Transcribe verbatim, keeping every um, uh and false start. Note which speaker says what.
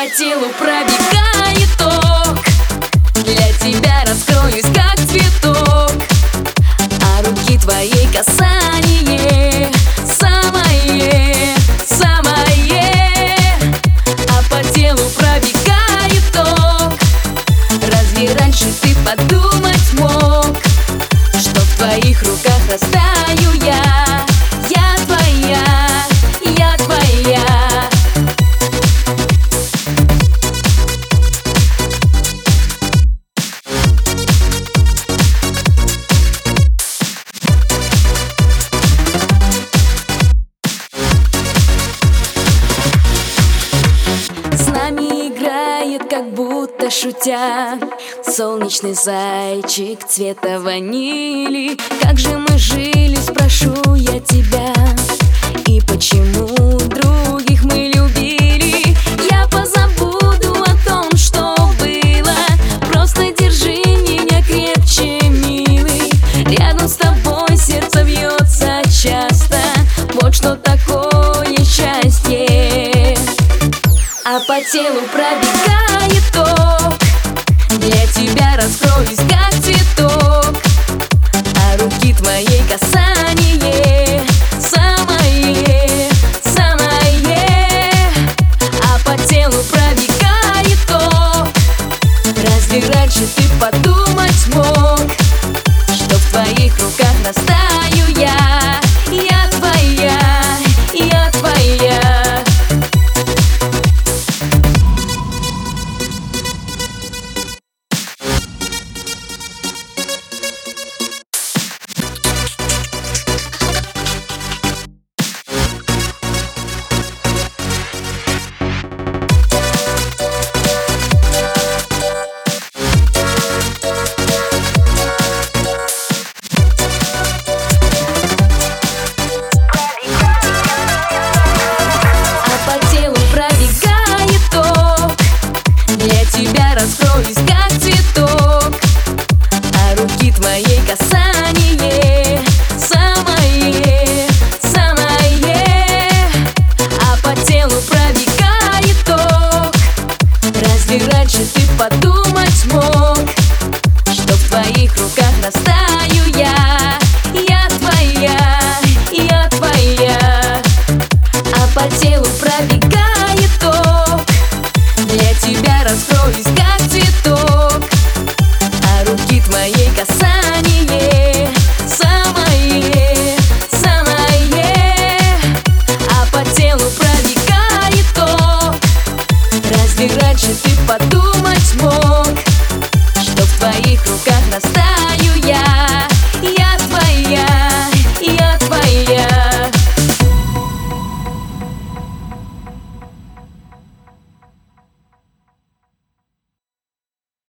Speaker 1: телу пробегает ток. Для тебя раскроюсь, как цветок, а руки твоей касание самое, самое. А по телу пробегает ток. Разве раньше ты подумать мог, что в твоих руках растаю я? Я твоя, я твоя. С нами играет, как будто шутя, солнечный зайчик цвета ванили. Как же мы жили, спрошу я тебя, и почему других мы любили? Я позабуду о том, что было. Просто держи меня крепче, милый. Рядом с тобой сердце бьется часто. Вот что такое счастье. А по телу пробегает ток. Для тебя раскроюсь, как цветок, а руки твоей касание самое, самое. А по телу пробегает ток. Разве раньше ты подумать мог, что в твоих руках растаю я? Я твоя, я твоя. Раскроюсь, как цветок, а руки твоей касание самое, самое. А по телу пробегает ток. Разве раньше ты подумать мог, что в твоих руках растаю я? Я твоя, я твоя. А по телу пробегает ток. Для тебя раскроюсь, как цветок, а руки твоей касание